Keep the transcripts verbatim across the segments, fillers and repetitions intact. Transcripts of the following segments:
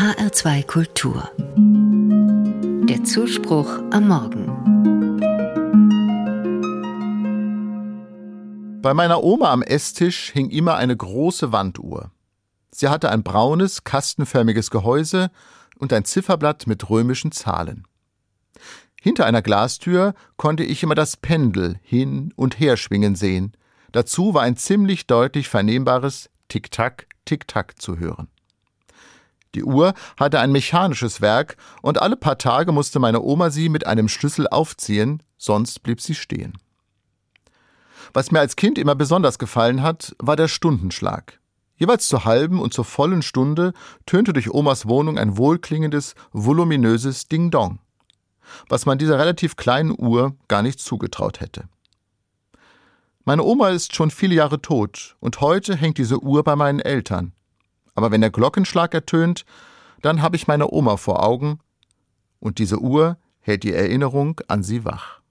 H R zwei Kultur. Der Zuspruch am Morgen. Bei meiner Oma am Esstisch hing immer eine große Wanduhr. Sie hatte ein braunes, kastenförmiges Gehäuse und ein Zifferblatt mit römischen Zahlen. Hinter einer Glastür konnte ich immer das Pendel hin und her schwingen sehen. Dazu war ein ziemlich deutlich vernehmbares Tick-Tack, Tick-Tack zu hören. Die Uhr hatte ein mechanisches Werk und alle paar Tage musste meine Oma sie mit einem Schlüssel aufziehen, sonst blieb sie stehen. Was mir als Kind immer besonders gefallen hat, war der Stundenschlag. Jeweils zur halben und zur vollen Stunde tönte durch Omas Wohnung ein wohlklingendes, voluminöses Ding-Dong, was man dieser relativ kleinen Uhr gar nicht zugetraut hätte. Meine Oma ist schon viele Jahre tot und heute hängt diese Uhr bei meinen Eltern. Aber wenn der Glockenschlag ertönt, dann habe ich meine Oma vor Augen und diese Uhr hält die Erinnerung an sie wach.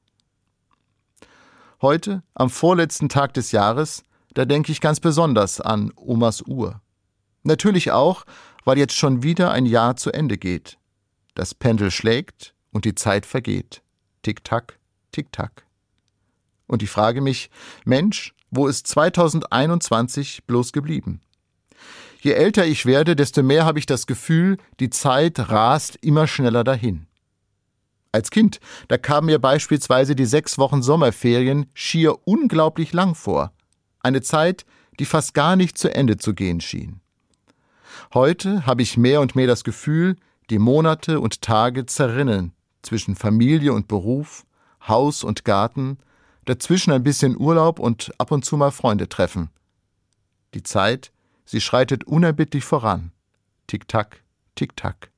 Heute, am vorletzten Tag des Jahres, da denke ich ganz besonders an Omas Uhr. Natürlich auch, weil jetzt schon wieder ein Jahr zu Ende geht. Das Pendel schlägt und die Zeit vergeht. Tick-Tack, Tick-Tack. Und ich frage mich, Mensch, wo ist zweitausendeinundzwanzig bloß geblieben? Je älter ich werde, desto mehr habe ich das Gefühl, die Zeit rast immer schneller dahin. Als Kind, da kamen mir beispielsweise die sechs Wochen Sommerferien schier unglaublich lang vor. Eine Zeit, die fast gar nicht zu Ende zu gehen schien. Heute habe ich mehr und mehr das Gefühl, die Monate und Tage zerrinnen zwischen Familie und Beruf, Haus und Garten, dazwischen ein bisschen Urlaub und ab und zu mal Freunde treffen. Die Zeit, sie schreitet unerbittlich voran. Tick-Tack, Tick-Tack.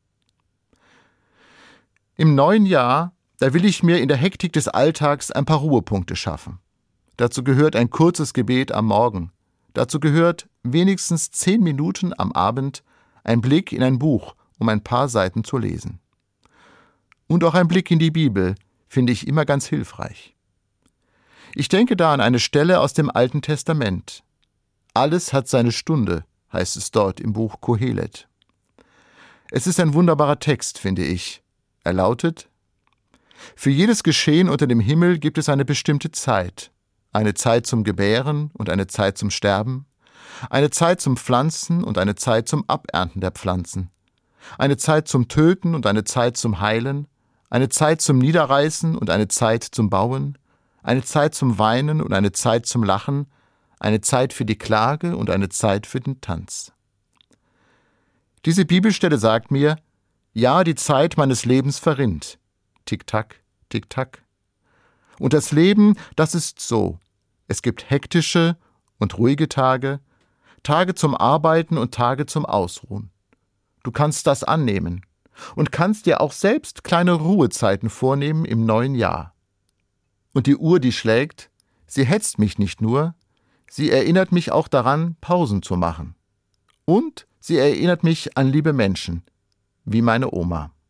Im neuen Jahr, da will ich mir in der Hektik des Alltags ein paar Ruhepunkte schaffen. Dazu gehört ein kurzes Gebet am Morgen. Dazu gehört wenigstens zehn Minuten am Abend ein Blick in ein Buch, um ein paar Seiten zu lesen. Und auch ein Blick in die Bibel finde ich immer ganz hilfreich. Ich denke da an eine Stelle aus dem Alten Testament. Alles hat seine Stunde, heißt es dort im Buch Kohelet. Es ist ein wunderbarer Text, finde ich. Er lautet: Für jedes Geschehen unter dem Himmel gibt es eine bestimmte Zeit. Eine Zeit zum Gebären und eine Zeit zum Sterben. Eine Zeit zum Pflanzen und eine Zeit zum Abernten der Pflanzen. Eine Zeit zum Töten und eine Zeit zum Heilen. Eine Zeit zum Niederreißen und eine Zeit zum Bauen. Eine Zeit zum Weinen und eine Zeit zum Lachen. Eine Zeit für die Klage und eine Zeit für den Tanz. Diese Bibelstelle sagt mir, ja, die Zeit meines Lebens verrinnt. Tick-Tack, Tick-Tack. Und das Leben, das ist so. Es gibt hektische und ruhige Tage, Tage zum Arbeiten und Tage zum Ausruhen. Du kannst das annehmen und kannst dir auch selbst kleine Ruhezeiten vornehmen im neuen Jahr. Und die Uhr, die schlägt, sie hetzt mich nicht nur, sie erinnert mich auch daran, Pausen zu machen. Und sie erinnert mich an liebe Menschen, wie meine Oma.